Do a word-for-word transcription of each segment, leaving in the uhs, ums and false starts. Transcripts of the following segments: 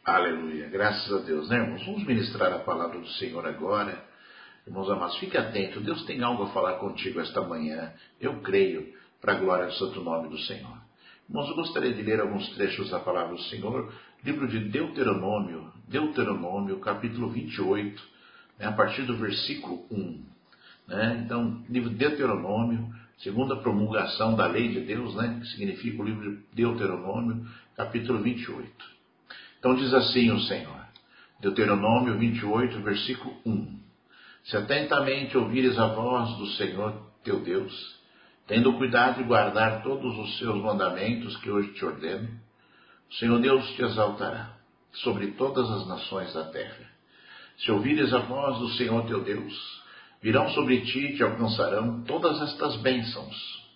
Aleluia, graças a Deus, né, irmãos? Vamos ministrar a palavra do Senhor agora. Irmãos amados, fique atento, Deus tem algo a falar contigo esta manhã, eu creio, para a glória do santo nome do Senhor. Irmãos, eu gostaria de ler alguns trechos da palavra do Senhor, livro de Deuteronômio, Deuteronômio, capítulo vinte e oito, né, a partir do versículo um. Né? Então, livro de Deuteronômio, segundo a promulgação da lei de Deus, né, que significa o livro de Deuteronômio, capítulo vinte e oito. Então diz assim o Senhor, Deuteronômio vinte e oito, versículo um. Se atentamente ouvires a voz do Senhor teu Deus, tendo cuidado de guardar todos os seus mandamentos que hoje te ordeno, o Senhor Deus te exaltará sobre todas as nações da terra. Se ouvires a voz do Senhor teu Deus, virão sobre ti e te alcançarão todas estas bênçãos.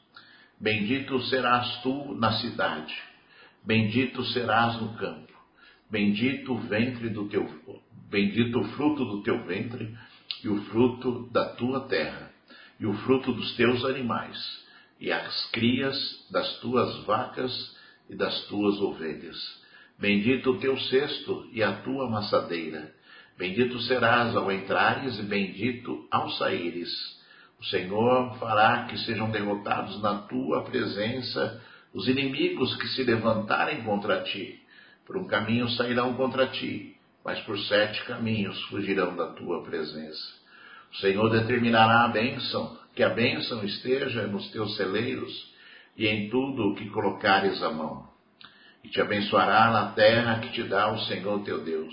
Bendito serás tu na cidade, bendito serás no campo, bendito o ventre do teu, bendito o fruto do teu ventre, e o fruto da tua terra, e o fruto dos teus animais, e as crias das tuas vacas e das tuas ovelhas. Bendito o teu cesto e a tua amassadeira. Bendito serás ao entrares e bendito ao saíres. O Senhor fará que sejam derrotados na tua presença os inimigos que se levantarem contra ti. Por um caminho sairão contra ti, mas por sete caminhos fugirão da tua presença. O Senhor determinará a bênção, que a bênção esteja nos teus celeiros e em tudo o que colocares a mão. E te abençoará na terra que te dá o Senhor teu Deus.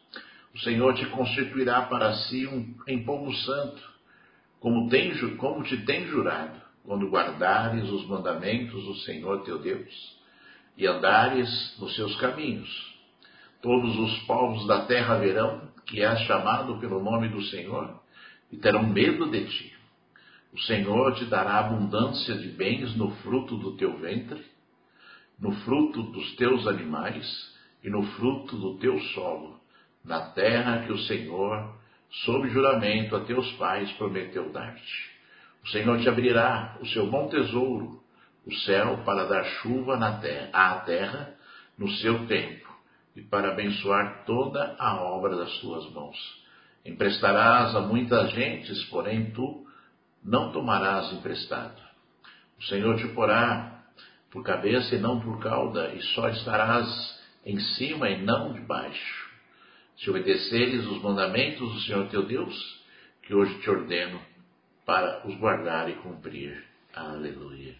O Senhor te constituirá para si um, em povo santo, como, tem, como te tem jurado, quando guardares os mandamentos do Senhor teu Deus e andares nos seus caminhos. Todos os povos da terra verão que és chamado pelo nome do Senhor e terão medo de ti. O Senhor te dará abundância de bens no fruto do teu ventre, no fruto dos teus animais e no fruto do teu solo, na terra que o Senhor, sob juramento a teus pais, prometeu dar-te. O Senhor te abrirá o seu bom tesouro, o céu, para dar chuva na terra, à terra no seu tempo, e para abençoar toda a obra das tuas mãos. Emprestarás a muitas gentes, porém tu não tomarás emprestado. O Senhor te porá por cabeça e não por cauda, e só estarás em cima e não debaixo. Se obedeceres os mandamentos do Senhor teu Deus, que hoje te ordeno, para os guardar e cumprir. Aleluia.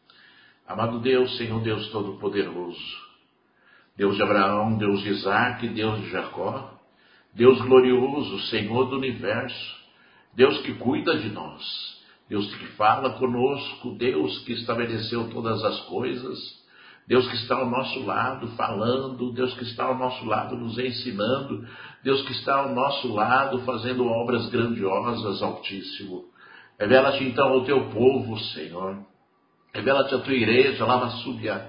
Amado Deus, Senhor Deus Todo-Poderoso, Deus de Abraão, Deus de Isaac, Deus de Jacó, Deus glorioso, Senhor do universo, Deus que cuida de nós, Deus que fala conosco, Deus que estabeleceu todas as coisas, Deus que está ao nosso lado falando, Deus que está ao nosso lado nos ensinando, Deus que está ao nosso lado fazendo obras grandiosas, Altíssimo. Revela-te então ao teu povo, Senhor. Revela-te a tua igreja, lava subia.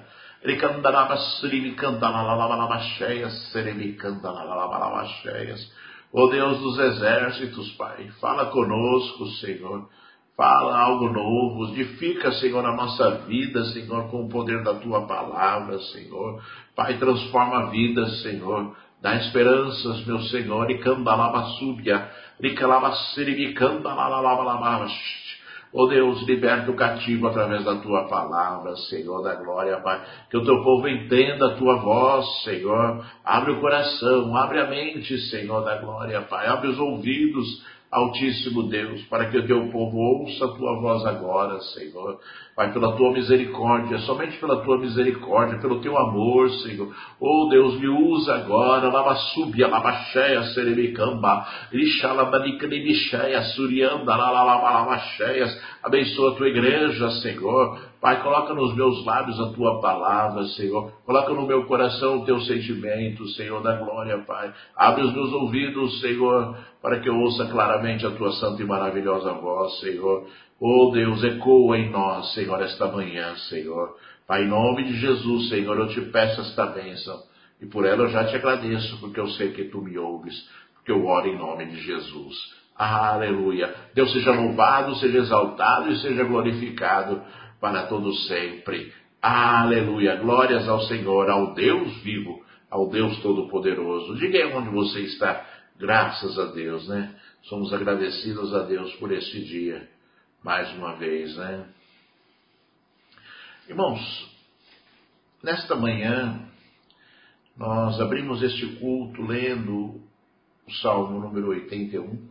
Ó Deus dos exércitos, Pai, fala conosco, Senhor. Fala algo novo, edifica, Senhor, a nossa vida, Senhor, com o poder da Tua palavra, Senhor. Pai, transforma a vida, Senhor. Dá esperanças, meu Senhor. E candalaba súbia, e calaba siribi, candalaba. Ó Deus, liberta o cativo através da Tua palavra, Senhor da glória, Pai. Que o Teu povo entenda a Tua voz, Senhor. Abre o coração, abre a mente, Senhor da glória, Pai. Abre os ouvidos, Altíssimo Deus, para que o Teu povo ouça a Tua voz agora, Senhor. Pai, pela Tua misericórdia, somente pela Tua misericórdia, pelo Teu amor, Senhor. Oh Deus, me usa agora, lava subia, lava cheia, serebicamba, lixalabanicanibicheia, surianda, lava lava cheias. Abençoa a Tua igreja, Senhor. Pai, coloca nos meus lábios a Tua palavra, Senhor. Coloca no meu coração o Teu sentimento, Senhor da glória, Pai. Abre os meus ouvidos, Senhor, para que eu ouça claramente a Tua santa e maravilhosa voz, Senhor. Oh Deus, ecoa em nós, Senhor, esta manhã, Senhor. Pai, em nome de Jesus, Senhor, eu te peço esta bênção. E por ela eu já te agradeço, porque eu sei que Tu me ouves, porque eu oro em nome de Jesus. Aleluia. Deus seja louvado, seja exaltado e seja glorificado para todo sempre. Aleluia. Glórias ao Senhor, ao Deus vivo, ao Deus Todo-Poderoso. Diga aí onde você está. Graças a Deus, né? Somos agradecidos a Deus por este dia, mais uma vez, né? Irmãos, nesta manhã, nós abrimos este culto lendo o Salmo número oitenta e um.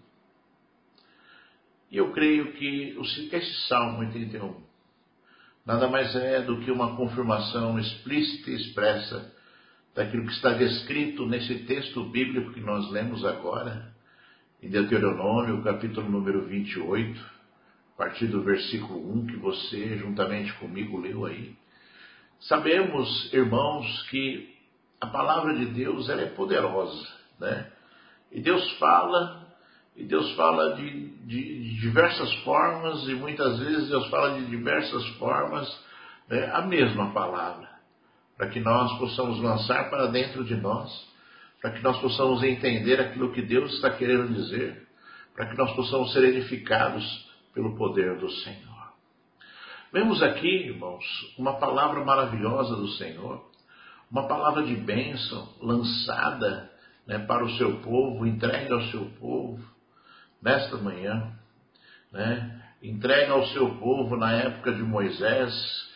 E eu creio que esse Salmo oitenta e um nada mais é do que uma confirmação explícita e expressa daquilo que está descrito nesse texto bíblico que nós lemos agora, em Deuteronômio, capítulo número vinte e oito, a partir do versículo um, que você, juntamente comigo, leu aí. Sabemos, irmãos, que a palavra de Deus ela é poderosa, né? E Deus fala, e Deus fala de, de, de diversas formas, e muitas vezes Deus fala de diversas formas, né, a mesma palavra, para que nós possamos lançar para dentro de nós, para que nós possamos entender aquilo que Deus está querendo dizer, para que nós possamos ser edificados pelo poder do Senhor. Vemos aqui, irmãos, uma palavra maravilhosa do Senhor, uma palavra de bênção lançada, né, para o seu povo, entregue ao seu povo nesta manhã, né, entregue ao seu povo na época de Moisés,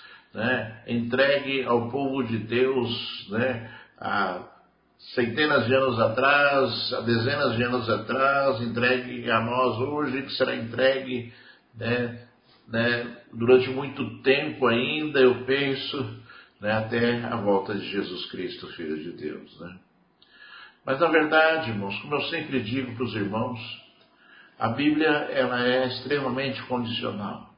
né, entregue ao povo de Deus, né, há centenas de anos atrás, há dezenas de anos atrás, entregue a nós hoje, que será entregue, né, né, durante muito tempo ainda, eu penso, né, até a volta de Jesus Cristo, Filho de Deus, né? Mas na verdade, irmãos, como eu sempre digo para os irmãos, a Bíblia ela é extremamente condicional.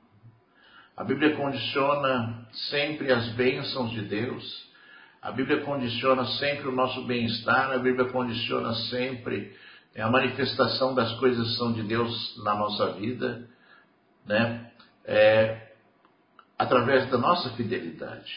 A Bíblia condiciona sempre as bênçãos de Deus. A Bíblia condiciona sempre o nosso bem-estar. A Bíblia condiciona sempre a manifestação das coisas que são de Deus na nossa vida, né? É, através da nossa fidelidade.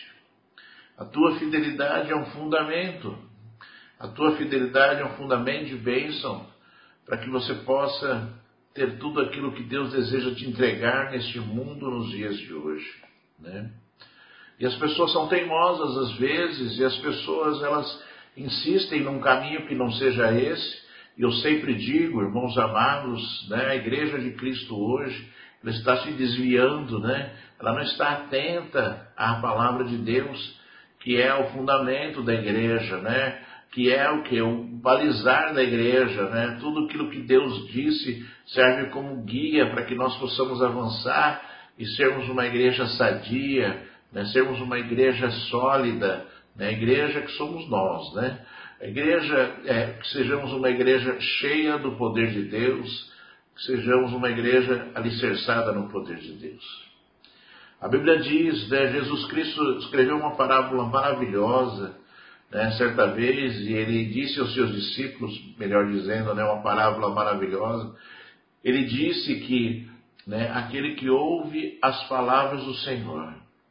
A tua fidelidade é um fundamento. A tua fidelidade é um fundamento de bênção para que você possa ter tudo aquilo que Deus deseja te entregar neste mundo nos dias de hoje, né? E as pessoas são teimosas às vezes, e as pessoas elas insistem num caminho que não seja esse. E eu sempre digo, irmãos amados, né, a igreja de Cristo hoje, ela está se desviando, né? Ela não está atenta à palavra de Deus, que é o fundamento da igreja, né? Que é o que? O balizar da igreja, né? Tudo aquilo que Deus disse serve como guia para que nós possamos avançar e sermos uma igreja sadia, né? Sermos uma igreja sólida, né? A igreja que somos nós, né? A igreja, é, que sejamos uma igreja cheia do poder de Deus, que sejamos uma igreja alicerçada no poder de Deus. A Bíblia diz, né, Jesus Cristo escreveu uma parábola maravilhosa, né, certa vez, e ele disse aos seus discípulos, melhor dizendo, né, uma parábola maravilhosa. Ele disse que, né, aquele que ouve as palavras do Senhor,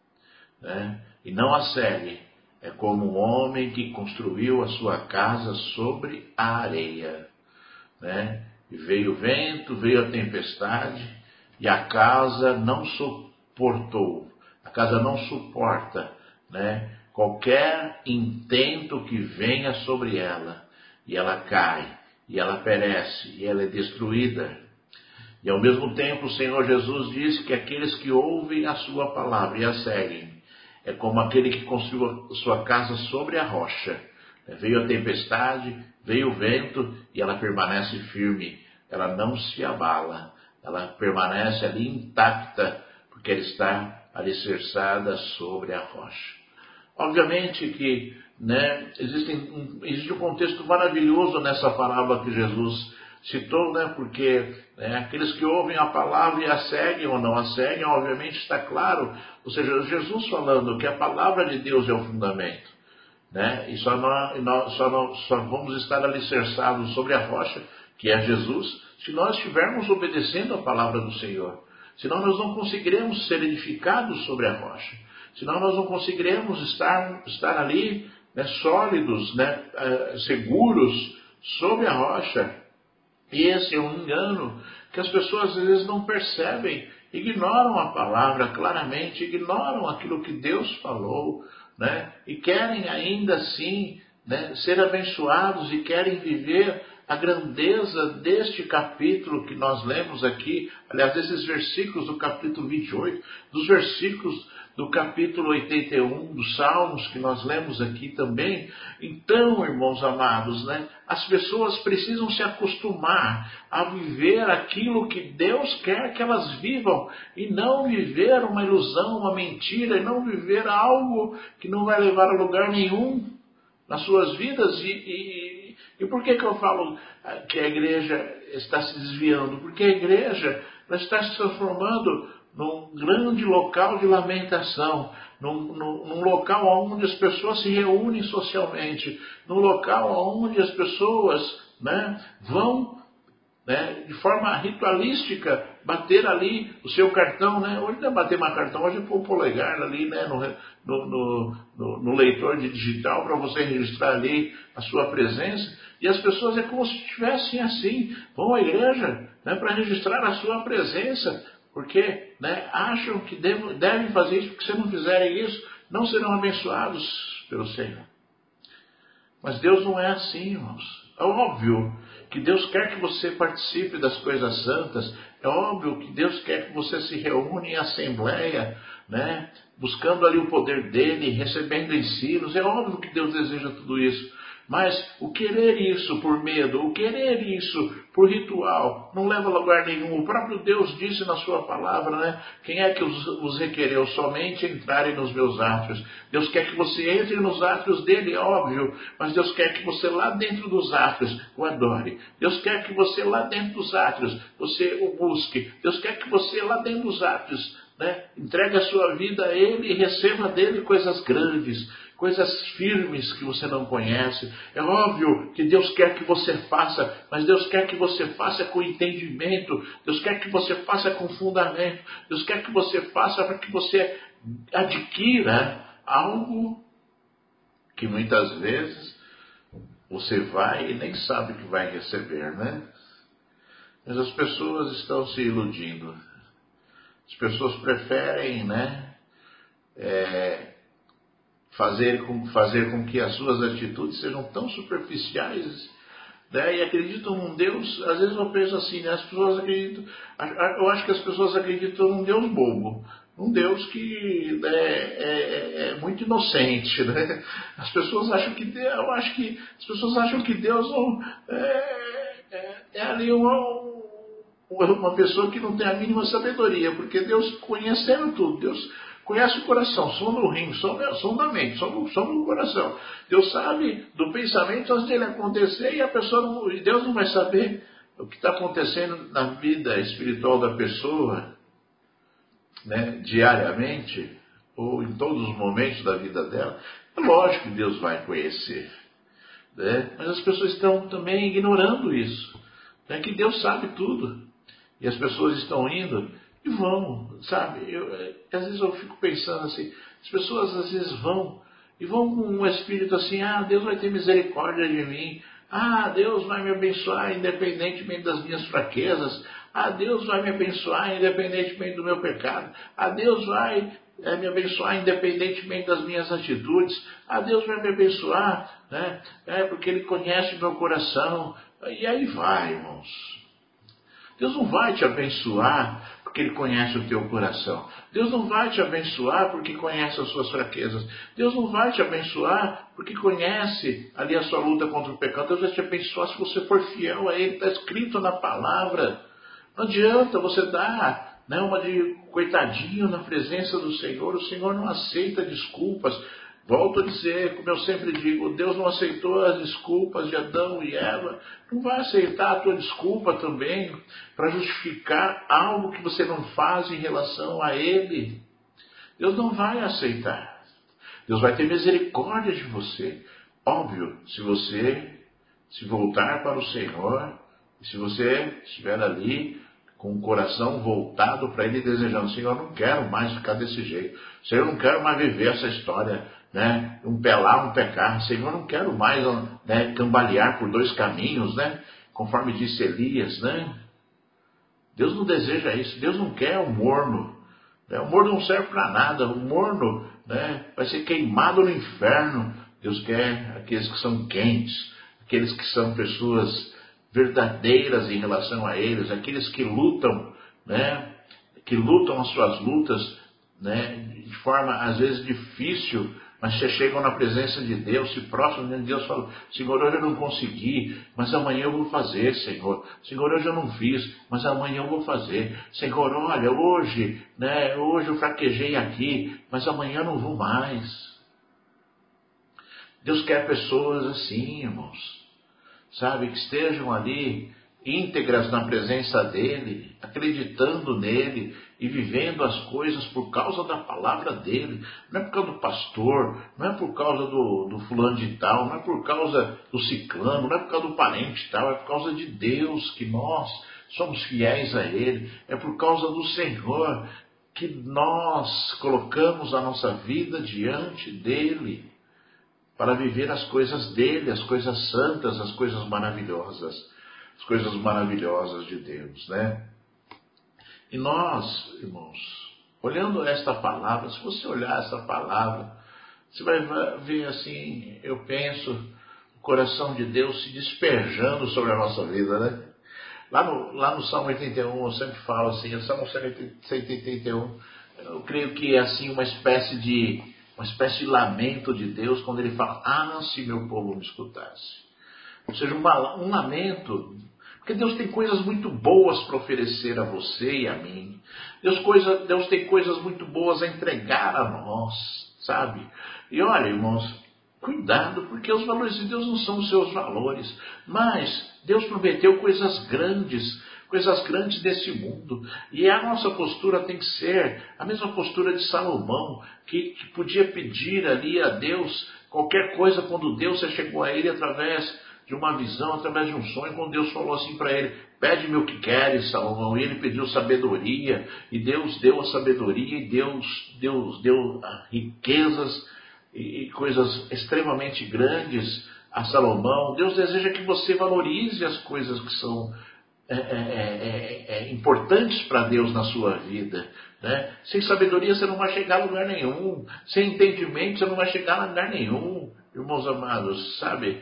né, e não as segue, é como um homem que construiu a sua casa sobre a areia, né, e veio o vento, veio a tempestade, e a casa não suportou, a casa não suporta, né, qualquer intento que venha sobre ela, e ela cai, e ela perece, e ela é destruída. E ao mesmo tempo o Senhor Jesus diz que aqueles que ouvem a sua palavra e a seguem, é como aquele que construiu a sua casa sobre a rocha. Veio a tempestade, veio o vento, e ela permanece firme, ela não se abala, ela permanece ali intacta, porque ela está alicerçada sobre a rocha. Obviamente que, né, existe, um, existe um contexto maravilhoso nessa parábola que Jesus citou, né, porque né, aqueles que ouvem a palavra e a seguem ou não a seguem, obviamente está claro, ou seja, Jesus falando que a palavra de Deus é o fundamento, né, e só, nós, só, nós, só vamos estar alicerçados sobre a rocha, que é Jesus, se nós estivermos obedecendo a palavra do Senhor. Senão nós não conseguiremos ser edificados sobre a rocha. Senão nós não conseguiremos estar, estar ali, né, sólidos, né, seguros sobre a rocha. E esse é um engano que as pessoas às vezes não percebem, ignoram a palavra claramente, ignoram aquilo que Deus falou, né, e querem ainda assim né, ser abençoados e querem viver a grandeza deste capítulo que nós lemos aqui, aliás, desses versículos do capítulo vinte e oito, dos versículos do capítulo oitenta e um dos Salmos que nós lemos aqui também. Então, irmãos amados, né, as pessoas precisam se acostumar a viver aquilo que Deus quer que elas vivam e não viver uma ilusão, uma mentira, e não viver algo que não vai levar a lugar nenhum nas suas vidas. E, e, e por que que eu falo que a igreja está se desviando? Porque a igreja ela está se transformando num grande local de lamentação, num, num, num local onde as pessoas se reúnem socialmente, num local onde as pessoas, né, vão, né, de forma ritualística bater ali o seu cartão, né? Hoje não é bater mais cartão, hoje é pôr o polegar ali, né, no, no, no, no, no leitor de digital para você registrar ali a sua presença. E as pessoas é como se estivessem assim, vão à igreja, né, para registrar a sua presença, porque, né, acham que devem, devem fazer isso, porque se não fizerem isso, não serão abençoados pelo Senhor. Mas Deus não é assim, irmãos. É óbvio que Deus quer que você participe das coisas santas. É óbvio que Deus quer que você se reúna em assembleia, né, buscando ali o poder dele, recebendo ensinos. É óbvio que Deus deseja tudo isso. Mas o querer isso por medo, o querer isso por ritual, não leva a lugar nenhum. O próprio Deus disse na sua palavra, né? Quem é que os, os requereu? Somente entrarem nos meus átrios. Deus quer que você entre nos átrios dele, é óbvio. Mas Deus quer que você lá dentro dos átrios o adore. Deus quer que você lá dentro dos átrios você o busque. Deus quer que você lá dentro dos átrios, né, entregue a sua vida a ele e receba dele coisas grandes, coisas firmes que você não conhece. É óbvio que Deus quer que você faça, mas Deus quer que você faça com entendimento. Deus quer que você faça com fundamento. Deus quer que você faça para que você adquira algo que muitas vezes você vai e nem sabe que vai receber, né? Mas as pessoas estão se iludindo. As pessoas preferem, né, é, fazer, com, fazer com que as suas atitudes sejam tão superficiais, né, e acreditam num Deus. Às vezes eu penso assim, né, as pessoas acreditam, eu acho que as pessoas acreditam num Deus bobo, um Deus que, né, é, é muito inocente, né? As pessoas acham que Deus, eu acho que as pessoas acham que Deus não, é, é, é ali uma uma pessoa que não tem a mínima sabedoria, porque Deus conhecendo tudo, Deus conhece o coração, som do rim, som, som da mente, som do, som do coração. Deus sabe do pensamento antes dele acontecer, e a pessoa não, e Deus não vai saber o que está acontecendo na vida espiritual da pessoa, né, diariamente, ou em todos os momentos da vida dela. É lógico que Deus vai conhecer, né? Mas as pessoas estão também ignorando isso, né, que Deus sabe tudo. E as pessoas estão indo e vão, sabe? Eu, às vezes eu fico pensando assim, as pessoas às vezes vão e vão com um espírito assim, ah, Deus vai ter misericórdia de mim, ah, Deus vai me abençoar independentemente das minhas fraquezas, ah, Deus vai me abençoar independentemente do meu pecado, ah, Deus vai é, me abençoar independentemente das minhas atitudes, ah, Deus vai me abençoar, né? É, porque Ele conhece o meu coração. E aí vai, irmãos. Deus não vai te abençoar porque Ele conhece o teu coração. Deus não vai te abençoar porque conhece as suas fraquezas. Deus não vai te abençoar porque conhece ali a sua luta contra o pecado. Deus vai te abençoar se você for fiel a Ele. Está escrito na palavra. Não adianta você dar, né, uma de coitadinho na presença do Senhor. O Senhor não aceita desculpas. Volto a dizer, como eu sempre digo, Deus não aceitou as desculpas de Adão e Eva, não vai aceitar a tua desculpa também para justificar algo que você não faz em relação a Ele. Deus não vai aceitar. Deus vai ter misericórdia de você. Óbvio, se você se voltar para o Senhor, se você estiver ali com o coração voltado para Ele, desejando, Senhor, eu não quero mais ficar desse jeito. Senhor, eu não quero mais viver essa história, né, um pé lá, um pé cá. Senhor, eu não quero mais, né, cambalear por dois caminhos, né, conforme disse Elias, né. Deus não deseja isso. Deus não quer o morno. Né? O morno não serve para nada. O morno, né, vai ser queimado no inferno. Deus quer aqueles que são quentes, aqueles que são pessoas verdadeiras em relação a eles, aqueles que lutam, né? Que lutam as suas lutas, né? De forma às vezes difícil, mas se chegam na presença de Deus, se próximos de Deus, falam: Senhor, hoje eu não consegui, mas amanhã eu vou fazer, Senhor. Senhor, hoje eu não fiz, mas amanhã eu vou fazer. Senhor, olha, hoje, né, hoje eu fraquejei aqui, mas amanhã eu não vou mais. Deus quer pessoas assim, irmãos, sabe, que estejam ali íntegras na presença dEle, acreditando nele e vivendo as coisas por causa da palavra dEle. Não é por causa do pastor, não é por causa do, do fulano de tal, não é por causa do ciclano, não é por causa do parente tal, é por causa de Deus que nós somos fiéis a Ele, é por causa do Senhor que nós colocamos a nossa vida diante dEle, para viver as coisas dEle, as coisas santas, as coisas maravilhosas, as coisas maravilhosas de Deus, né? E nós, irmãos, olhando esta palavra, se você olhar essa palavra, você vai ver assim, eu penso, o coração de Deus se despejando sobre a nossa vida, né? Lá no, lá no Salmo oitenta e um, eu sempre falo assim, o Salmo cento e oitenta e um, eu creio que é assim uma espécie de, uma espécie de lamento de Deus, quando ele fala: ah, se meu povo me escutasse. Ou seja, um, um lamento, porque Deus tem coisas muito boas para oferecer a você e a mim. Deus, coisa, Deus tem coisas muito boas a entregar a nós, sabe? E olha, irmãos, cuidado, porque os valores de Deus não são os seus valores, mas Deus prometeu coisas grandes, coisas grandes desse mundo, e a nossa postura tem que ser a mesma postura de Salomão, que, que podia pedir ali a Deus qualquer coisa quando Deus se chegou a ele através de uma visão, através de um sonho, quando Deus falou assim para ele: pede-me o que queres, Salomão. E ele pediu sabedoria, e Deus deu a sabedoria, e Deus, Deus deu riquezas e coisas extremamente grandes a Salomão. Deus deseja que você valorize as coisas que são é, é, é, é, importantes para Deus na sua vida, né? Sem sabedoria você não vai chegar a lugar nenhum, sem entendimento você não vai chegar a lugar nenhum, irmãos amados, sabe?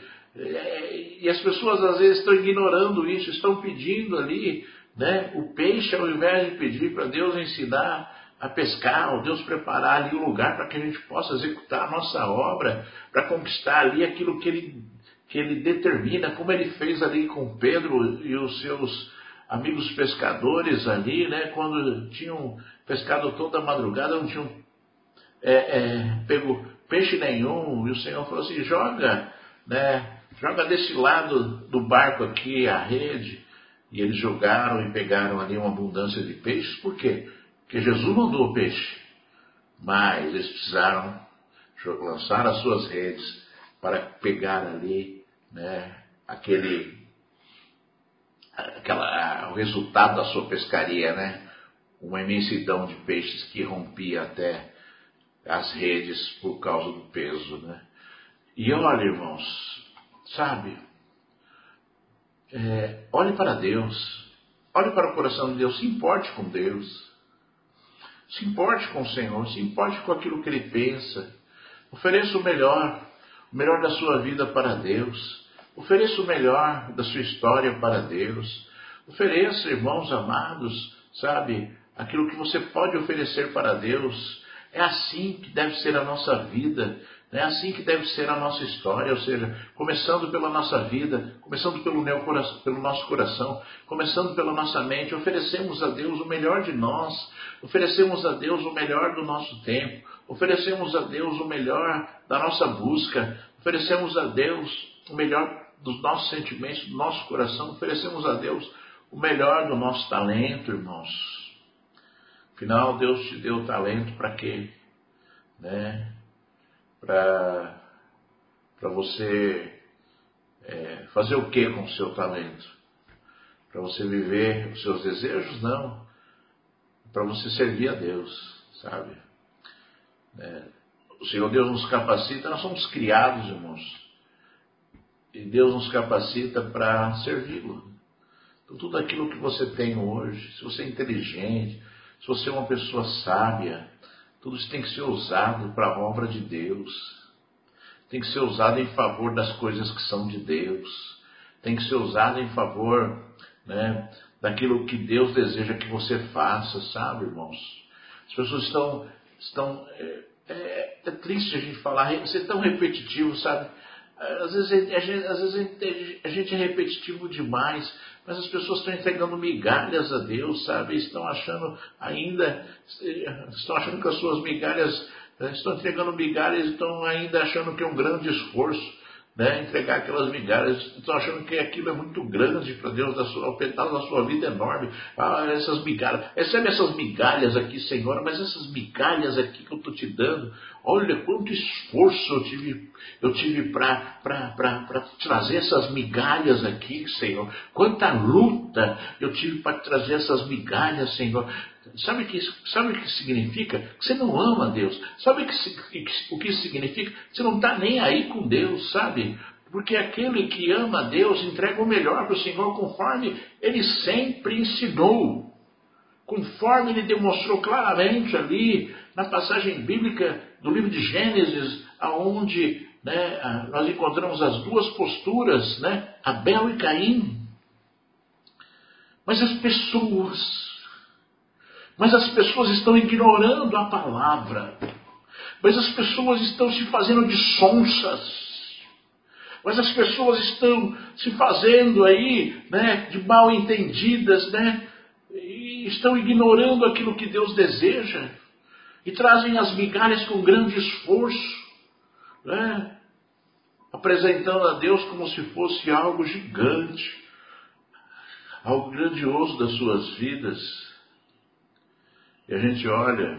E as pessoas às vezes estão ignorando isso, estão pedindo ali, né, o peixe, ao invés de pedir para Deus ensinar a pescar, ou Deus preparar ali o lugar para que a gente possa executar a nossa obra, para conquistar ali aquilo que ele, que ele determina, como ele fez ali com Pedro e os seus amigos pescadores ali, né, quando tinham pescado toda a madrugada, não tinham é, é, pego peixe nenhum, e o Senhor falou assim: joga, né, joga desse lado do barco aqui a rede. E eles jogaram e pegaram ali uma abundância de peixes. Por quê? Porque Jesus mandou o peixe, mas eles precisaram lançar as suas redes para pegar ali, né, aquele, aquela, o resultado da sua pescaria, né, uma imensidão de peixes que rompia até as redes por causa do peso, né? E olha, irmãos, sabe, é, olhe para Deus, olhe para o coração de Deus, se importe com Deus, se importe com o Senhor, se importe com aquilo que Ele pensa, ofereça o melhor, o melhor da sua vida para Deus, ofereça o melhor da sua história para Deus, ofereça, irmãos amados, sabe, aquilo que você pode oferecer para Deus. É assim que deve ser a nossa vida, é assim que deve ser a nossa história, ou seja, começando pela nossa vida, começando pelo, meu coração, pelo nosso coração, começando pela nossa mente. Oferecemos a Deus o melhor de nós, oferecemos a Deus o melhor do nosso tempo, oferecemos a Deus o melhor da nossa busca, oferecemos a Deus o melhor dos nossos sentimentos, do nosso coração, oferecemos a Deus o melhor do nosso talento, irmãos. Afinal, Deus te deu talento para quê? Né? Para você é, fazer o que com o seu talento? Para você viver os seus desejos? Não. Para você servir a Deus, sabe? É, o Senhor Deus nos capacita, nós somos criados, irmãos. E Deus nos capacita para servi-lo. Então, tudo aquilo que você tem hoje, se você é inteligente, se você é uma pessoa sábia, tudo isso tem que ser usado para a obra de Deus. tem que ser usada em favor das coisas que são de Deus, tem que ser usada em favor, né, daquilo que Deus deseja que você faça, sabe, irmãos? As pessoas estão, estão é, é, é triste a gente falar, ser tão repetitivo, sabe? Às vezes, a gente, às vezes a gente é repetitivo demais, mas as pessoas estão entregando migalhas a Deus, sabe? Estão achando ainda, estão achando que as suas migalhas, estão entregando migalhas, estão ainda achando que é um grande esforço, né? Entregar aquelas migalhas, estão achando que aquilo é muito grande para Deus, da sua, o pedaço da sua vida é enorme. Ah, essas migalhas, recebe essas migalhas aqui, Senhora, mas essas migalhas aqui que eu estou te dando, olha quanto esforço eu tive, eu tive para trazer essas migalhas aqui, Senhor. Quanta luta eu tive para trazer essas migalhas, Senhor. Sabe o que, sabe o que significa? Que você não ama Deus. Sabe o que, o que isso significa? Você não está nem aí com Deus, sabe? Porque aquele que ama Deus entrega o melhor para o Senhor conforme Ele sempre ensinou. Conforme Ele demonstrou claramente ali na passagem bíblica do livro de Gênesis, onde, né, nós encontramos as duas posturas, né, Abel e Caim. Mas as pessoas... Mas as pessoas estão ignorando a palavra. Mas as pessoas estão se fazendo de sonsas. Mas as pessoas estão se fazendo aí, né, de mal entendidas, né? E estão ignorando aquilo que Deus deseja. E trazem as migalhas com grande esforço, né? Apresentando a Deus como se fosse algo gigante, algo grandioso das suas vidas. E a gente olha,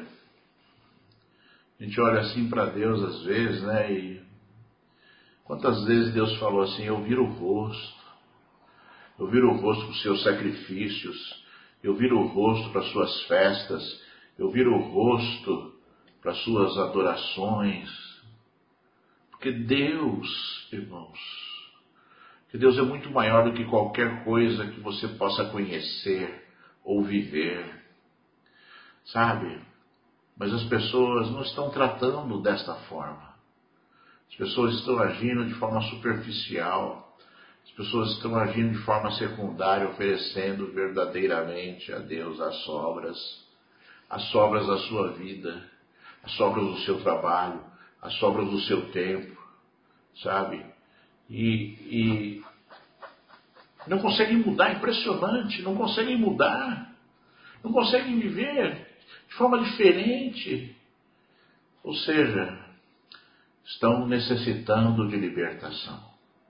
a gente olha assim para Deus às vezes, né? E quantas vezes Deus falou assim: eu viro o rosto, eu viro o rosto para os seus sacrifícios, eu viro o rosto para as suas festas, eu viro o rosto para as suas adorações. Porque Deus, irmãos, que Deus é muito maior do que qualquer coisa que você possa conhecer ou viver. Sabe? Mas as pessoas não estão tratando desta forma. As pessoas estão agindo de forma superficial. As pessoas estão agindo de forma secundária, oferecendo verdadeiramente a Deus as sobras. As sobras da sua vida, as sobras do seu trabalho, as sobras do seu tempo. Sabe? E, e não conseguem mudar, impressionante, não conseguem mudar. Não conseguem viver de forma diferente. Ou seja, estão necessitando de libertação.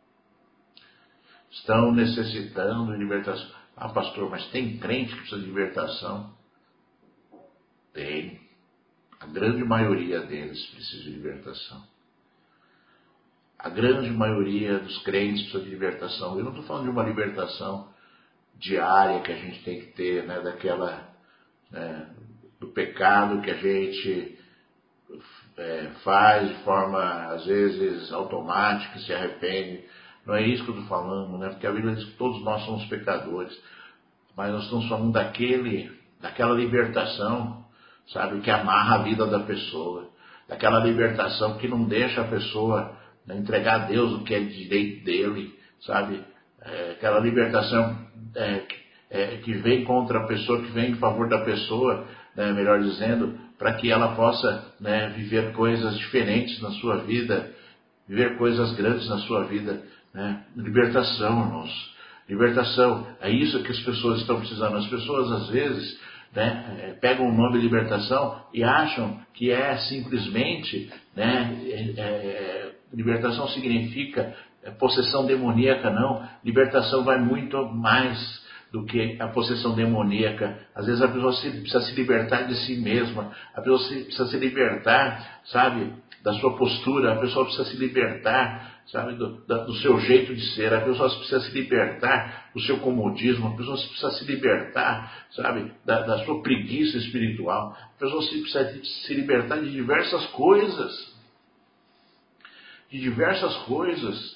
Estão necessitando de libertação. Ah, pastor, mas tem crente que precisa de libertação? Tem. A grande maioria deles precisa de libertação. A grande maioria dos crentes precisa de libertação. Eu não estou falando de uma libertação diária que a gente tem que ter, né, daquela, né, do pecado que a gente é, faz de forma, às vezes, automática, se arrepende. Não é isso que eu estou falando, né? Porque a Bíblia diz que todos nós somos pecadores. Mas nós estamos falando daquele, daquela libertação, sabe, que amarra a vida da pessoa. Daquela libertação que não deixa a pessoa, né, entregar a Deus o que é direito dele, sabe? É, aquela libertação é, que, é, que vem contra a pessoa, que vem em favor da pessoa, né, melhor dizendo, para que ela possa, né, viver coisas diferentes na sua vida, viver coisas grandes na sua vida, né? Libertação, irmãos. Libertação. É isso que as pessoas estão precisando. As pessoas, às vezes, né, pegam o nome de libertação e acham que é simplesmente, né, é, é, libertação significa possessão demoníaca. Não. Libertação vai muito mais do que a possessão demoníaca. Às vezes a pessoa precisa se libertar de si mesma, a pessoa precisa se libertar, sabe, da sua postura, a pessoa precisa se libertar, sabe, do, da, do seu jeito de ser, a pessoa precisa se libertar do seu comodismo, a pessoa precisa se libertar, sabe, da, da sua preguiça espiritual, a pessoa precisa se libertar de diversas coisas, de diversas coisas,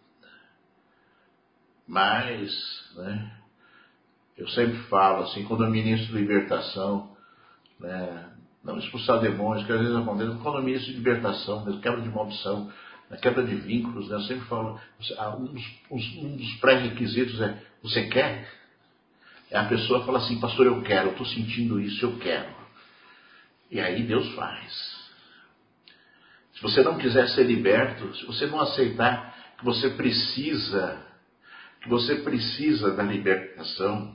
mas, né, eu sempre falo assim, quando eu ministro libertação, né, não expulsar demônios, que às vezes acontece, quando eu ministro libertação, quebra de maldição, na quebra de vínculos, né? Eu sempre falo, um dos, um dos pré-requisitos é, você quer? É a pessoa fala assim, pastor, eu quero, eu estou sentindo isso, eu quero. E aí Deus faz. Se você não quiser ser liberto, se você não aceitar que você precisa, que você precisa da libertação,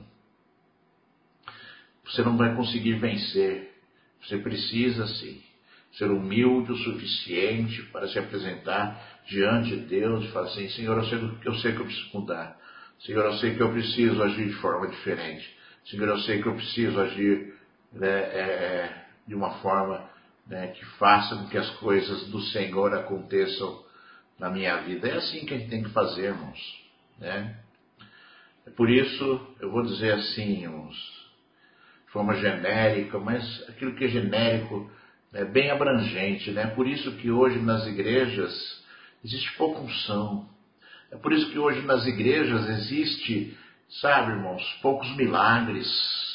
você não vai conseguir vencer. Você precisa, sim, ser humilde o suficiente para se apresentar diante de Deus e falar assim, Senhor, eu sei, eu sei que eu preciso mudar. Senhor, eu sei que eu preciso agir de forma diferente. Senhor, eu sei que eu preciso agir né, é, de uma forma né, que faça com que as coisas do Senhor aconteçam na minha vida. É assim que a gente tem que fazer, irmãos. Né? Por isso, eu vou dizer assim, irmãos, de forma genérica, mas aquilo que é genérico é bem abrangente. Né? Por isso que hoje nas igrejas existe pouca unção. É por isso que hoje nas igrejas existe, sabe, irmãos, poucos milagres,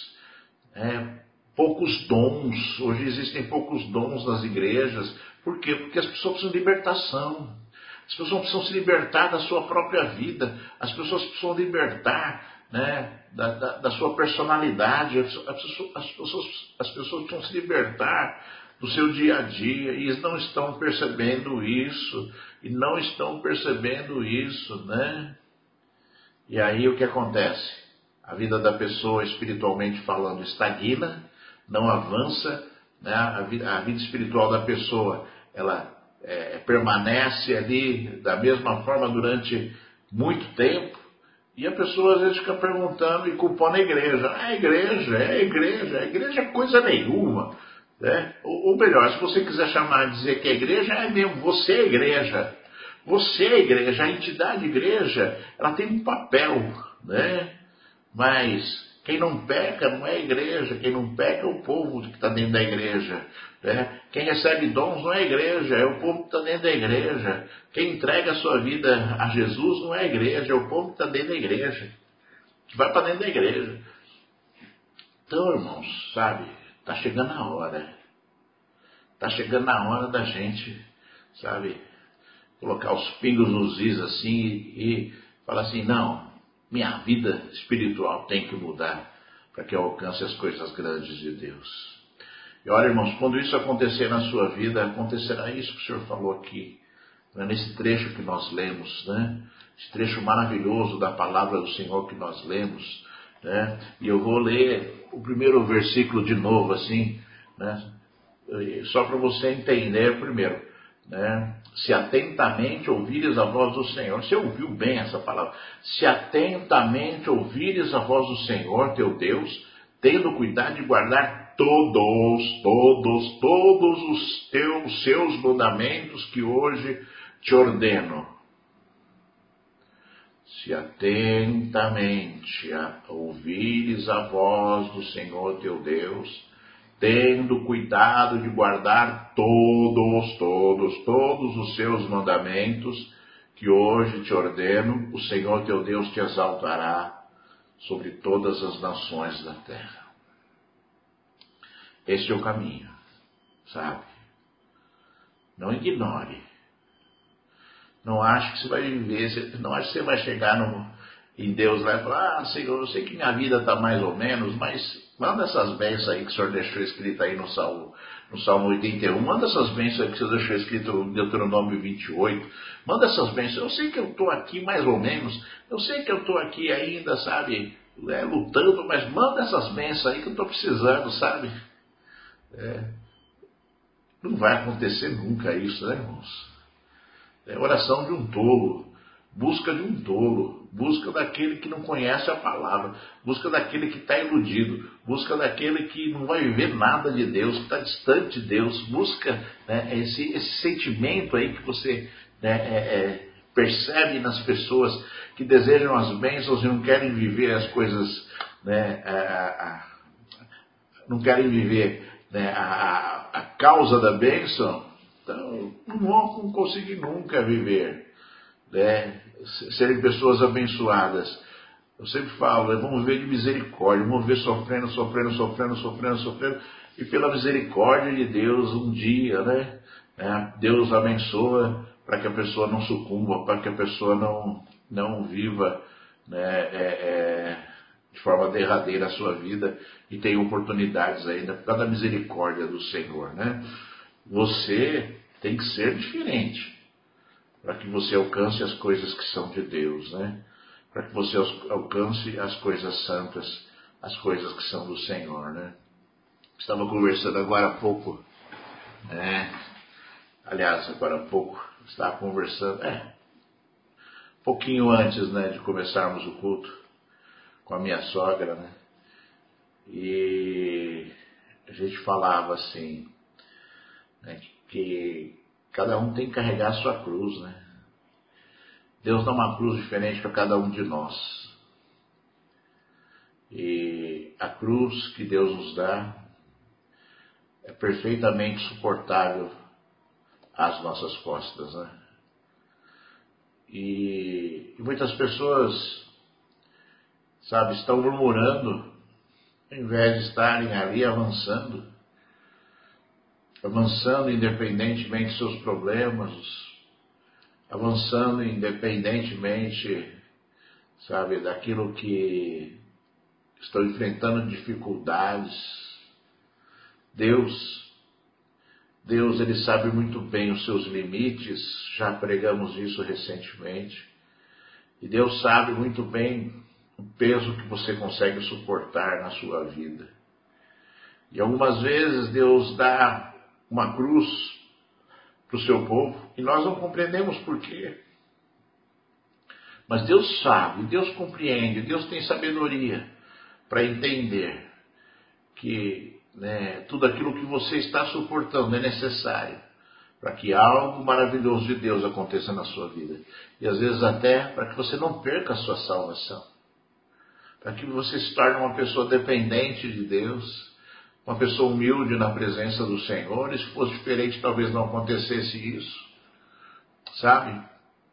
é, poucos dons. Hoje existem poucos dons nas igrejas. Por quê? Porque as pessoas precisam de libertação. As pessoas precisam se libertar da sua própria vida. As pessoas precisam libertar né, da, da, da sua personalidade. As pessoas, as, pessoas, as pessoas precisam se libertar do seu dia a dia, e eles não estão percebendo isso, e não estão percebendo isso, né? E aí o que acontece? A vida da pessoa, espiritualmente falando, estagna, não avança, né? A vida, a vida espiritual da pessoa, ela é, permanece ali da mesma forma durante muito tempo, e a pessoa às vezes fica perguntando e culpando a igreja. Ah, a igreja, é a igreja, a igreja é coisa nenhuma. Né? Ou, ou melhor, se você quiser chamar de dizer que é igreja, é mesmo, você é igreja. Você é igreja, a entidade igreja, ela tem um papel, né? Mas quem não peca não é a igreja, quem não peca é o povo que está dentro da igreja. Né? Quem recebe dons não é a igreja, é o povo que está dentro da igreja. Quem entrega a sua vida a Jesus não é a igreja, é o povo que está dentro da igreja, que vai para dentro da igreja. Então, irmãos, sabe, está chegando a hora. Está chegando a hora da gente, sabe, colocar os pingos nos is assim e, e falar assim, não, minha vida espiritual tem que mudar para que eu alcance as coisas grandes de Deus. E olha, irmãos, quando isso acontecer na sua vida, acontecerá isso que o Senhor falou aqui, né, nesse trecho que nós lemos, né, esse trecho maravilhoso da palavra do Senhor que nós lemos, né, e eu vou ler o primeiro versículo de novo, assim, né, só para você entender primeiro, né? Se atentamente ouvires a voz do Senhor, você ouviu bem essa palavra, se atentamente ouvires a voz do Senhor teu Deus, tendo cuidado de guardar todos, todos, todos os teus, seus mandamentos que hoje te ordeno. Se atentamente ouvires a voz do Senhor teu Deus, tendo cuidado de guardar todos, todos, todos os seus mandamentos que hoje te ordeno, o Senhor teu Deus te exaltará sobre todas as nações da terra. Este é o caminho, sabe? Não ignore. Não ache que você vai viver, não ache que você vai chegar no, em Deus lá e falar, ah, Senhor, eu sei que minha vida está mais ou menos, mas manda essas bênçãos aí que o Senhor deixou escrito aí no Salmo, no Salmo oitenta e um. Manda essas bênçãos aí que o Senhor deixou escrito no Deuteronômio vinte e oito. Manda essas bênçãos. Eu sei que eu estou aqui mais ou menos. Eu sei que eu estou aqui ainda, sabe, é, lutando, mas manda essas bênçãos aí que eu estou precisando, sabe? É, não vai acontecer nunca isso, né, irmãos? É oração de um tolo. Busca de um tolo, busca daquele que não conhece a palavra, busca daquele que está iludido, busca daquele que não vai viver nada de Deus, que está distante de Deus, busca né, esse, esse sentimento aí que você né, é, é, percebe nas pessoas que desejam as bênçãos e não querem viver as coisas, né, a, a, não querem viver né, a, a causa da bênção, então não vão conseguir nunca viver. Né, serem pessoas abençoadas. Eu sempre falo, vamos viver de misericórdia, vamos viver sofrendo, sofrendo, sofrendo, sofrendo, sofrendo, e pela misericórdia de Deus, um dia, né, Deus abençoa para que a pessoa não sucumba, para que a pessoa não, não viva, né, é, é, de forma derradeira a sua vida e tenha oportunidades ainda por causa da misericórdia do Senhor, né? Você tem que ser diferente para que você alcance as coisas que são de Deus, né? Para que você alcance as coisas santas, as coisas que são do Senhor, né? Estava conversando agora há pouco, né? Aliás, agora há pouco, estava conversando, é, um pouquinho antes, né, de começarmos o culto com a minha sogra, né? E a gente falava assim, né, que cada um tem que carregar a sua cruz, né? Deus dá uma cruz diferente para cada um de nós. E a cruz que Deus nos dá é perfeitamente suportável às nossas costas, né? E, e muitas pessoas, sabe, estão murmurando, ao invés de estarem ali avançando, avançando independentemente dos seus problemas, avançando independentemente, sabe, daquilo que estão enfrentando dificuldades. Deus, Deus, Ele sabe muito bem os seus limites, já pregamos isso recentemente, e Deus sabe muito bem o peso que você consegue suportar na sua vida. E algumas vezes Deus dá uma cruz para o seu povo, e nós não compreendemos por quê. Mas Deus sabe, Deus compreende, Deus tem sabedoria para entender que, né, tudo aquilo que você está suportando é necessário para que algo maravilhoso de Deus aconteça na sua vida. E às vezes até para que você não perca a sua salvação. Para que você se torne uma pessoa dependente de Deus, uma pessoa humilde na presença do Senhor. E se fosse diferente, talvez não acontecesse isso, sabe?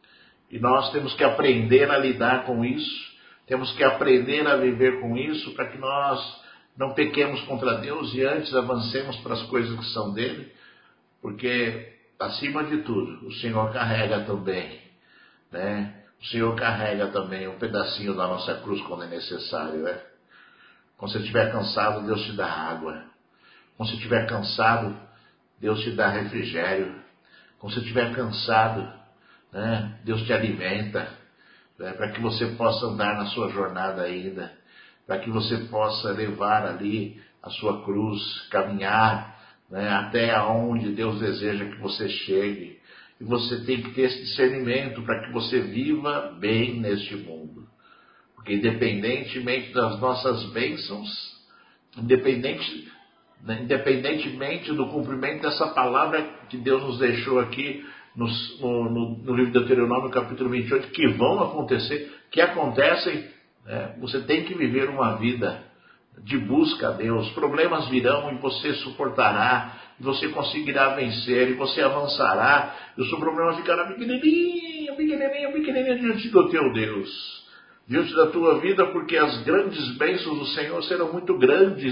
E nós temos que aprender a lidar com isso, temos que aprender a viver com isso, para que nós não pequemos contra Deus e antes avancemos para as coisas que são dele, porque, acima de tudo, o Senhor carrega também, né? O Senhor carrega também um pedacinho da nossa cruz quando é necessário, né? Quando você estiver cansado, Deus te dá água. Quando você estiver cansado, Deus te dá refrigério. Quando você estiver cansado, né, Deus te alimenta, né, para que você possa andar na sua jornada ainda, para que você possa levar ali a sua cruz, caminhar, né, até aonde Deus deseja que você chegue. E você tem que ter esse discernimento para que você viva bem neste mundo. Porque independentemente das nossas bênçãos, independente, né, independentemente do cumprimento dessa palavra que Deus nos deixou aqui no, no, no livro de Deuteronômio, capítulo vinte e oito, que vão acontecer, que acontecem, né, você tem que viver uma vida de busca a Deus. Problemas virão e você suportará, e você conseguirá vencer, e você avançará, e o seu problema ficará pequenininho, pequenininho, pequenininho diante do teu Deus, diante da tua vida, porque as grandes bênçãos do Senhor serão muito grandes,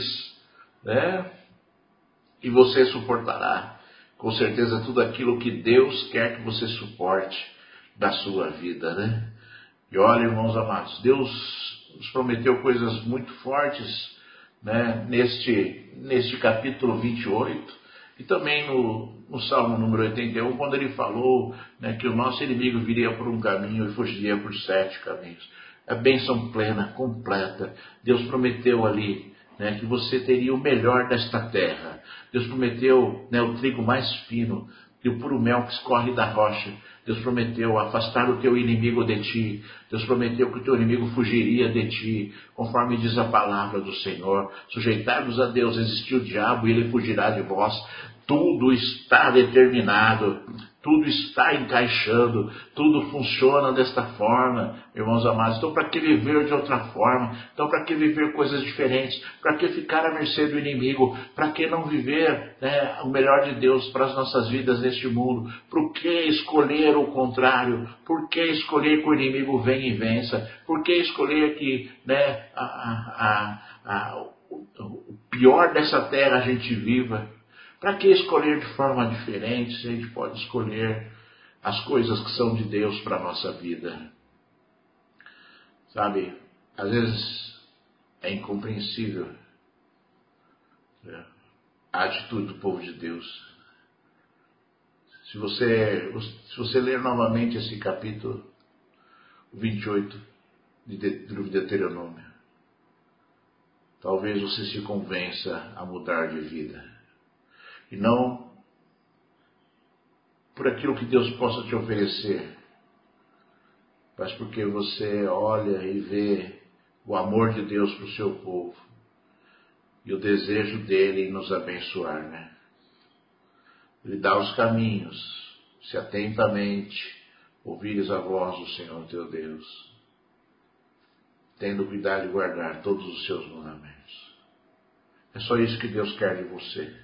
né? E você suportará, com certeza, tudo aquilo que Deus quer que você suporte da sua vida, né? E olha, irmãos amados, Deus nos prometeu coisas muito fortes, né, neste, neste capítulo vinte e oito, e também no, no Salmo número oitenta e um, quando ele falou, né, que o nosso inimigo viria por um caminho e fugiria por sete caminhos. A bênção plena, completa. Deus prometeu ali, né, que você teria o melhor desta terra. Deus prometeu, né, o trigo mais fino e o puro mel que escorre da rocha. Deus prometeu afastar o teu inimigo de ti. Deus prometeu que o teu inimigo fugiria de ti, conforme diz a palavra do Senhor. Sujeitai-vos a Deus, resistir o diabo e ele fugirá de vós. Tudo está determinado, tudo está encaixando, tudo funciona desta forma, irmãos amados. Então, para que viver de outra forma? Então, para que viver coisas diferentes? Para que ficar à mercê do inimigo? Para que não viver, né, o melhor de Deus para as nossas vidas neste mundo? Por que escolher o contrário? Por que escolher que o inimigo venha e vença? Por que escolher que, né, a, a, a, o, o pior dessa terra a gente viva? Para que escolher de forma diferente se a gente pode escolher as coisas que são de Deus para a nossa vida. Sabe, às vezes é incompreensível, né, a atitude do povo de Deus. Se você, se você ler novamente esse capítulo vinte e oito de Deuteronômio, talvez você se convença a mudar de vida. E não por aquilo que Deus possa te oferecer, mas porque você olha e vê o amor de Deus para o seu povo e o desejo dele em nos abençoar, né? Ele dá os caminhos, se atentamente ouvires a voz do Senhor teu Deus, tendo cuidado de guardar todos os seus mandamentos. É só isso que Deus quer de você.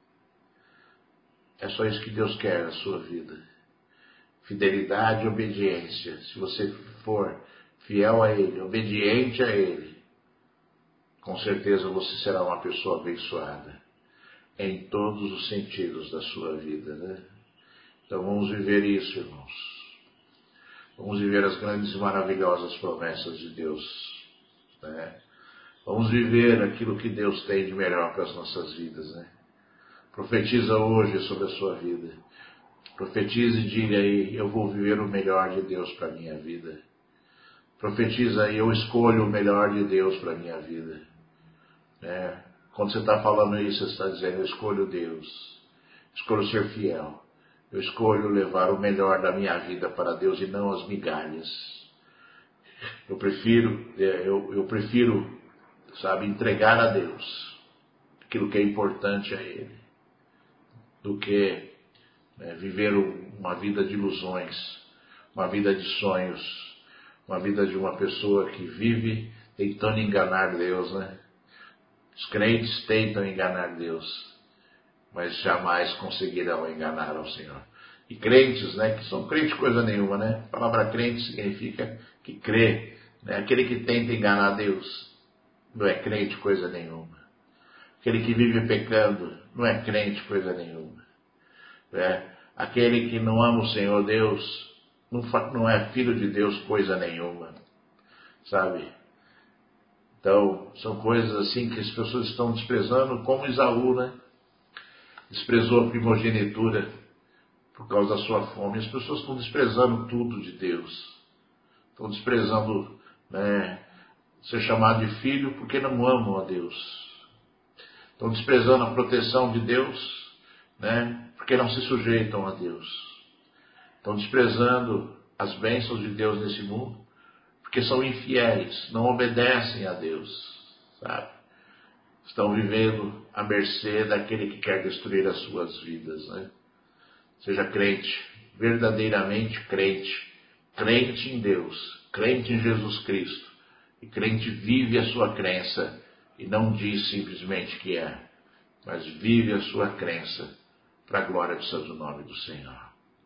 É só isso que Deus quer da sua vida. Fidelidade e obediência. Se você for fiel a Ele, obediente a Ele, com certeza você será uma pessoa abençoada em todos os sentidos da sua vida, né? Então vamos viver isso, irmãos. Vamos viver as grandes e maravilhosas promessas de Deus, né? Vamos viver aquilo que Deus tem de melhor para as nossas vidas, né? Profetiza hoje sobre a sua vida. Profetiza e diga aí, eu vou viver o melhor de Deus para a minha vida. Profetiza aí, eu escolho o melhor de Deus para a minha vida, né? Quando você está falando isso, você está dizendo, eu escolho Deus, escolho ser fiel, eu escolho levar o melhor da minha vida para Deus e não as migalhas. Eu prefiro, eu, eu prefiro, sabe, entregar a Deus aquilo que é importante a Ele, do que, né, viver uma vida de ilusões, uma vida de sonhos, uma vida de uma pessoa que vive tentando enganar Deus, né? Os crentes tentam enganar Deus, mas jamais conseguirão enganar ao Senhor. E crentes, né, que são crentes coisa nenhuma, né? A palavra crente significa que crê, né? Aquele que tenta enganar Deus não é crente coisa nenhuma. Aquele que vive pecando não é crente coisa nenhuma, né? Aquele que não ama o Senhor Deus não, não é filho de Deus coisa nenhuma, sabe? Então, são coisas assim que as pessoas estão desprezando, como Esaú, né? Desprezou a primogenitura por causa da sua fome. As pessoas estão desprezando tudo de Deus. Estão desprezando, né, ser chamado de filho porque não amam a Deus. Estão desprezando a proteção de Deus, né, porque não se sujeitam a Deus. Estão desprezando as bênçãos de Deus nesse mundo porque são infiéis, não obedecem a Deus, sabe? Estão vivendo à mercê daquele que quer destruir as suas vidas, né? Seja crente, verdadeiramente crente, crente em Deus, crente em Jesus Cristo, e crente vive a sua crença, e não diz simplesmente que é, mas vive a sua crença para a glória do santo nome do Senhor.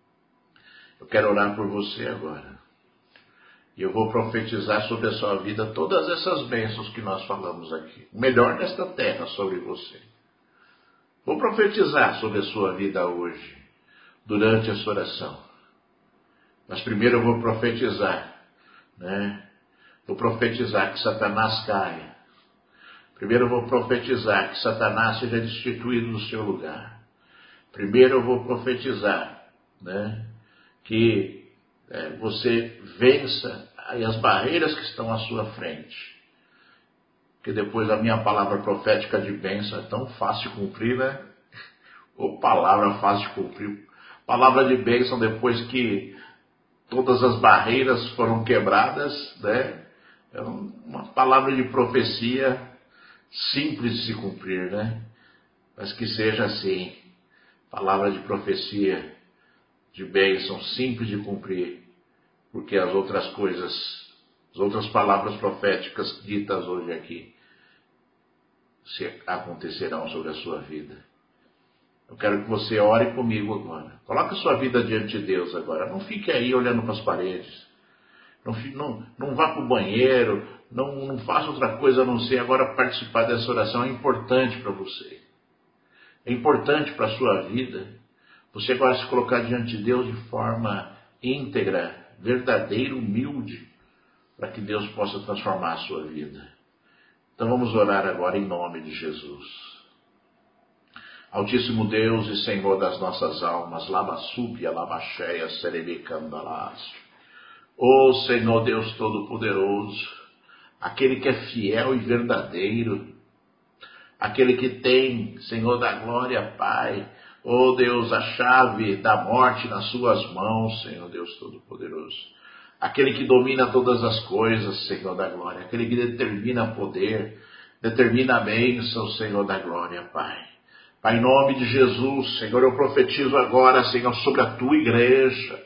Eu quero orar por você agora. E eu vou profetizar sobre a sua vida todas essas bênçãos que nós falamos aqui. O melhor desta terra sobre você. Vou profetizar sobre a sua vida hoje, durante essa oração. Mas primeiro eu vou profetizar, né? Vou profetizar que Satanás caia. Primeiro eu vou profetizar que Satanás seja destituído do seu lugar. Primeiro eu vou profetizar, né, que é, você vença as barreiras que estão à sua frente. Porque depois a minha palavra profética de bênção é tão fácil de cumprir, né? Ou palavra fácil de cumprir. Palavra de bênção depois que todas as barreiras foram quebradas, né? É uma palavra de profecia simples de se cumprir, né? Mas que seja assim. Palavra de profecia, de bênção, simples de cumprir. Porque as outras coisas, as outras palavras proféticas ditas hoje aqui, se acontecerão sobre a sua vida. Eu quero que você ore comigo agora. Coloque a sua vida diante de Deus agora. Não fique aí olhando para as paredes. Não, não, não vá para o banheiro. Não, não faça outra coisa a não ser agora participar dessa oração. É importante para você. É importante para a sua vida. Você agora se colocar diante de Deus de forma íntegra, verdadeira, humilde, para que Deus possa transformar a sua vida. Então vamos orar agora em nome de Jesus. Altíssimo Deus e Senhor das nossas almas, Labassúbia, Labaxéia, Serebecandalás. Ó Senhor Deus Todo-Poderoso, aquele que é fiel e verdadeiro, aquele que tem, Senhor da glória, Pai, ó Deus, a chave da morte nas suas mãos, Senhor Deus Todo-Poderoso. Aquele que domina todas as coisas, Senhor da glória, aquele que determina poder, determina a bênção, Senhor da glória, Pai. Pai, em nome de Jesus, Senhor, eu profetizo agora, Senhor, sobre a tua igreja.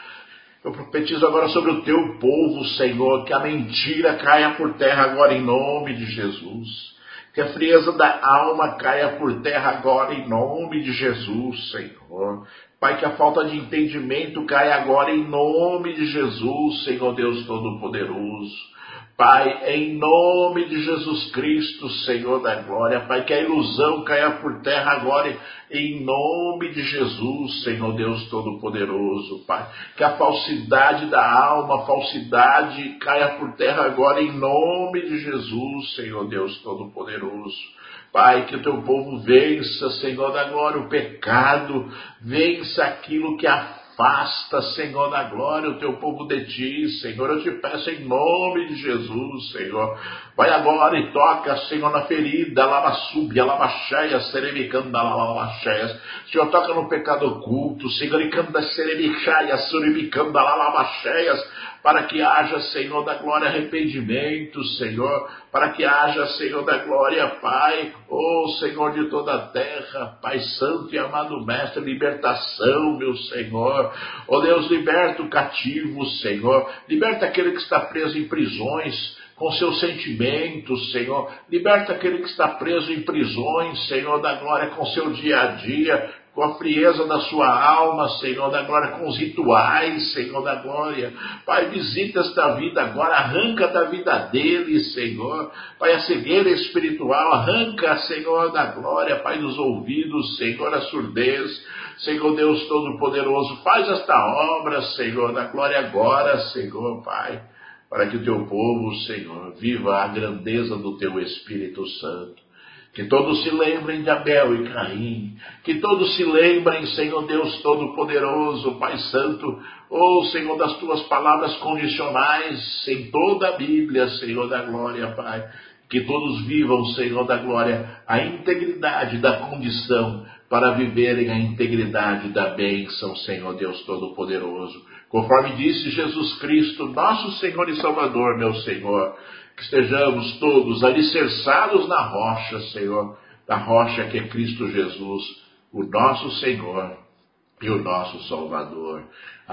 Eu profetizo agora sobre o teu povo, Senhor, que a mentira caia por terra agora em nome de Jesus. Que a frieza da alma caia por terra agora em nome de Jesus, Senhor. Pai, que a falta de entendimento caia agora em nome de Jesus, Senhor Deus Todo-Poderoso. Pai, em nome de Jesus Cristo, Senhor da glória, Pai, que a ilusão caia por terra agora, em nome de Jesus, Senhor Deus Todo-Poderoso, Pai, que a falsidade da alma, a falsidade caia por terra agora, em nome de Jesus, Senhor Deus Todo-Poderoso. Pai, que o teu povo vença, Senhor da glória, o pecado, vença aquilo que afasta, Senhor da glória, o teu povo de ti, Senhor. Eu te peço em nome de Jesus, Senhor. Vai agora e toca, Senhor, na ferida, lavassúbia, lavacheia, serebicanda, lavacheias. Senhor, toca no pecado oculto, Senhor, e canta serebichaia, suribicanda, lavacheias. Para que haja, Senhor da glória, arrependimento, Senhor, para que haja, Senhor da glória, Pai, ó Senhor de toda a terra, Pai Santo e amado Mestre, libertação, meu Senhor, ó Deus, liberta o cativo, Senhor, liberta aquele que está preso em prisões, com seus sentimentos, Senhor, liberta aquele que está preso em prisões, Senhor da glória, com seu dia a dia, com a frieza da sua alma, Senhor da glória, com os rituais, Senhor da glória. Pai, visita esta vida agora, arranca da vida dele, Senhor. Pai, a cegueira espiritual, arranca, Senhor da glória, Pai, dos ouvidos, Senhor, a surdez. Senhor Deus Todo-Poderoso, faz esta obra, Senhor da glória agora, Senhor, Pai, para que o teu povo, Senhor, viva a grandeza do teu Espírito Santo. Que todos se lembrem de Abel e Caim. Que todos se lembrem, Senhor Deus Todo-Poderoso, Pai Santo, oh Senhor, das tuas palavras condicionais em toda a Bíblia, Senhor da glória, Pai. Que todos vivam, Senhor da glória, a integridade da condição para viverem a integridade da bênção, Senhor Deus Todo-Poderoso. Conforme disse Jesus Cristo, nosso Senhor e Salvador, meu Senhor, que estejamos todos alicerçados na rocha, Senhor, na rocha que é Cristo Jesus, o nosso Senhor e o nosso Salvador.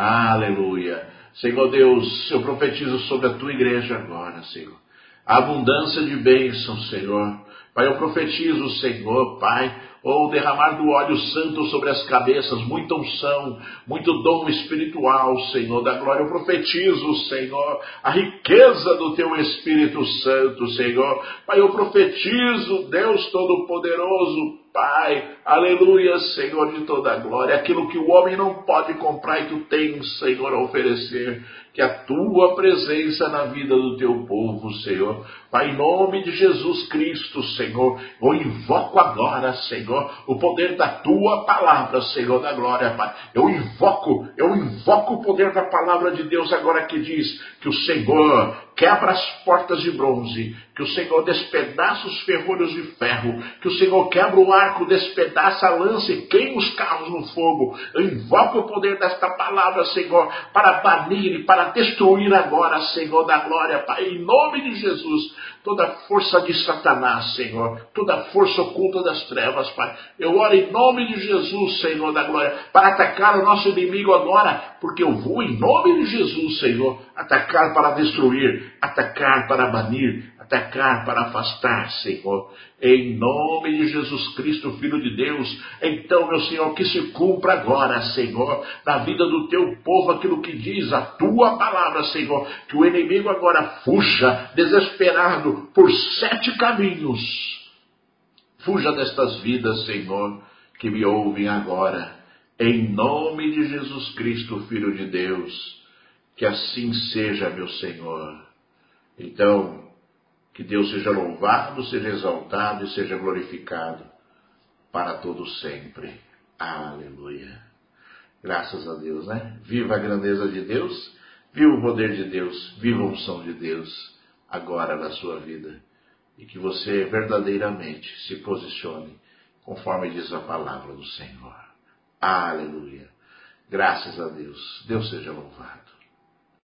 Aleluia. Senhor Deus, eu profetizo sobre a tua igreja agora, Senhor, a abundância de bênçãos, Senhor. Pai, eu profetizo, Senhor, Pai, ou derramar do óleo santo sobre as cabeças, muita unção, muito dom espiritual, Senhor da glória. Eu profetizo, Senhor, a riqueza do teu Espírito Santo, Senhor. Pai, eu profetizo, Deus Todo-Poderoso, Pai, aleluia, Senhor de toda a glória, aquilo que o homem não pode comprar e tu tens, Senhor, a oferecer, que a tua presença na vida do teu povo, Senhor. Pai, em nome de Jesus Cristo, Senhor, eu invoco agora, Senhor, o poder da tua palavra, Senhor da glória, Pai. Eu invoco, eu invoco o poder da palavra de Deus agora que diz que o Senhor quebra as portas de bronze, que o Senhor despedaça os ferrolhos de ferro, que o Senhor quebra o arco, despedaça a lança e queima os carros no fogo. Eu invoco o poder desta palavra, Senhor, para banir e para destruir agora, Senhor da glória, Pai, em nome de Jesus, toda força de Satanás, Senhor, toda força oculta das trevas, Pai. Eu oro em nome de Jesus, Senhor da glória, para atacar o nosso inimigo agora, porque eu vou em nome de Jesus, Senhor, atacar para destruir, atacar para banir, atacar para afastar, Senhor, em nome de Jesus Cristo, Filho de Deus. Então, meu Senhor, que se cumpra agora, Senhor, na vida do teu povo, aquilo que diz a tua palavra, Senhor, que o inimigo agora fuja, desesperado, por sete caminhos. Fuja destas vidas, Senhor, que me ouvem agora, Em nome de Jesus Cristo, Filho de Deus, que assim seja, meu Senhor. Então, que Deus seja louvado, seja exaltado e seja glorificado para todo sempre. Aleluia. Graças a Deus, né? Viva a grandeza de Deus, viva o poder de Deus, viva a unção de Deus agora na sua vida. E que você verdadeiramente se posicione conforme diz a palavra do Senhor. Aleluia. Graças a Deus. Deus seja louvado.